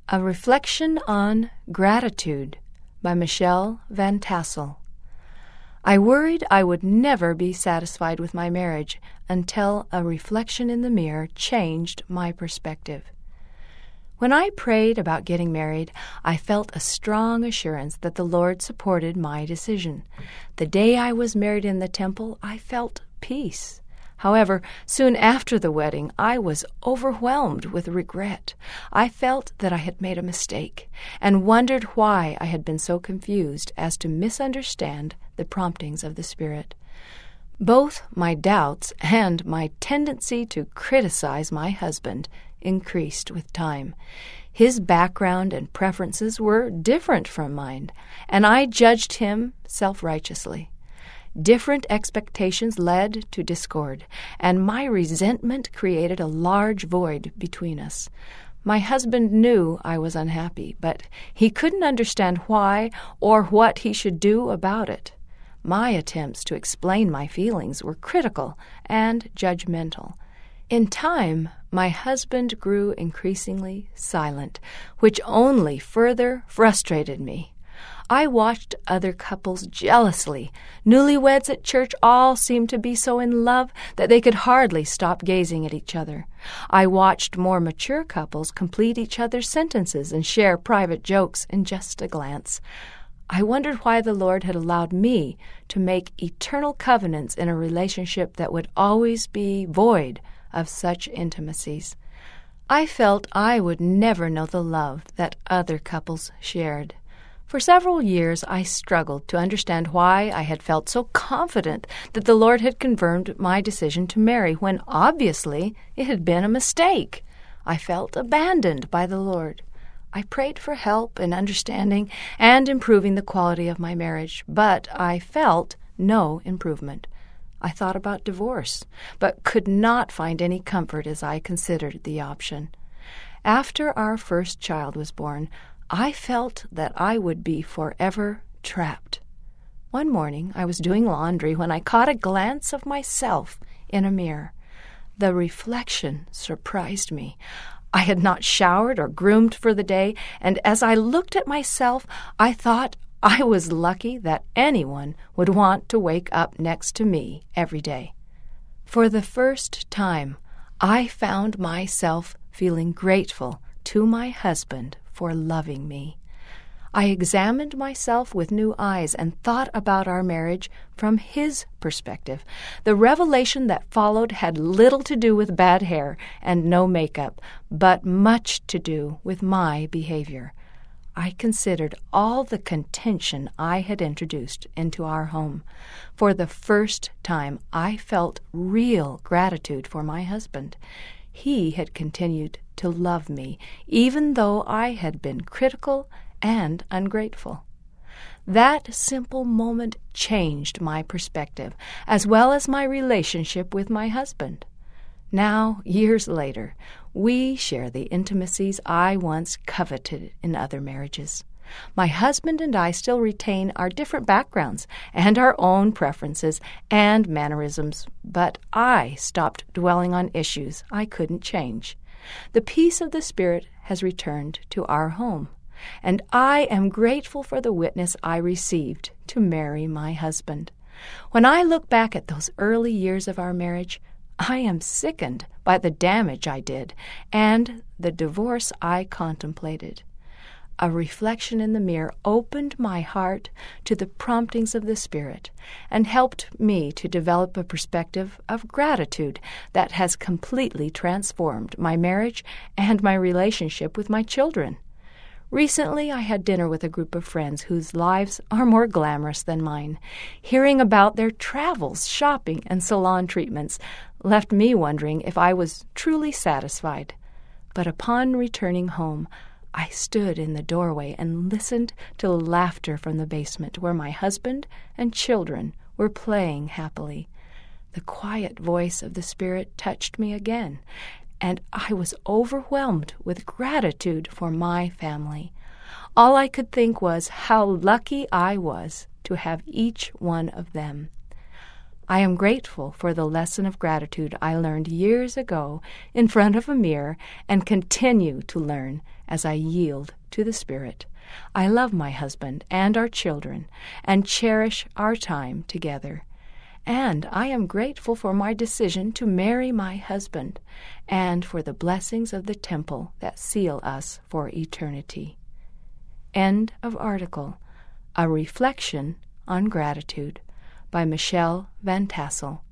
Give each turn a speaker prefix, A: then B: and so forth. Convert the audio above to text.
A: A Reflection on Gratitude by Michelle Van Tassel. I worried I would never be satisfied with my marriage until a reflection in the mirror changed my perspective. When I prayed about getting married, I felt a strong assurance that the Lord supported my decision. The day I was married in the temple, I felt peace. However, soon after the wedding, I was overwhelmed with regret. I felt that I had made a mistake and wondered why I had been so confused as to misunderstand the promptings of the Spirit. Both my doubts and my tendency to criticize my husband increased with time. His background and preferences were different from mine, and I judged him self-righteously. Different expectations led to discord, and my resentment created a large void between us. My husband knew I was unhappy, but he couldn't understand why or what he should do about it. My attempts to explain my feelings were critical and judgmental. In time, my husband grew increasingly silent, which only further frustrated me. I watched other couples jealously. Newlyweds at church all seemed to be so in love that they could hardly stop gazing at each other. I watched more mature couples complete each other's sentences and share private jokes in just a glance. I wondered why the Lord had allowed me to make eternal covenants in a relationship that would always be void of such intimacies. I felt I would never know the love that other couples shared. For several years, I struggled to understand why I had felt so confident that the Lord had confirmed my decision to marry when obviously it had been a mistake. I felt abandoned by the Lord. I prayed for help in understanding and improving the quality of my marriage, but I felt no improvement. I thought about divorce, but could not find any comfort as I considered the option. After our first child was born, I felt that I would be forever trapped. One morning, I was doing laundry when I caught a glance of myself in a mirror. The reflection surprised me. I had not showered or groomed for the day, and as I looked at myself, I thought I was lucky that anyone would want to wake up next to me every day. For the first time, I found myself feeling grateful to my husband for loving me. I examined myself with new eyes and thought about our marriage from his perspective. The revelation that followed had little to do with bad hair and no makeup, but much to do with my behavior. I considered all the contention I had introduced into our home. For the first time, I felt real gratitude for my husband. He had continued to love me, even though I had been critical and ungrateful. That simple moment changed my perspective, as well as my relationship with my husband. Now, years later, we share the intimacies I once coveted in other marriages. My husband and I still retain our different backgrounds and our own preferences and mannerisms, but I stopped dwelling on issues I couldn't change. The peace of the Spirit has returned to our home, and I am grateful for the witness I received to marry my husband. When I look back at those early years of our marriage, I am sickened by the damage I did and the divorce I contemplated. A reflection in the mirror opened my heart to the promptings of the Spirit and helped me to develop a perspective of gratitude that has completely transformed my marriage and my relationship with my children. Recently, I had dinner with a group of friends whose lives are more glamorous than mine. Hearing about their travels, shopping, and salon treatments left me wondering if I was truly satisfied. But upon returning home, I stood in the doorway and listened to laughter from the basement where my husband and children were playing happily. The quiet voice of the Spirit touched me again, and I was overwhelmed with gratitude for my family. All I could think was how lucky I was to have each one of them. I am grateful for the lesson of gratitude I learned years ago in front of a mirror and continue to learn as I yield to the Spirit. I love my husband and our children and cherish our time together. And I am grateful for my decision to marry my husband and for the blessings of the temple that seal us for eternity. End of article. A Reflection on Gratitude by Michelle Van Tassel,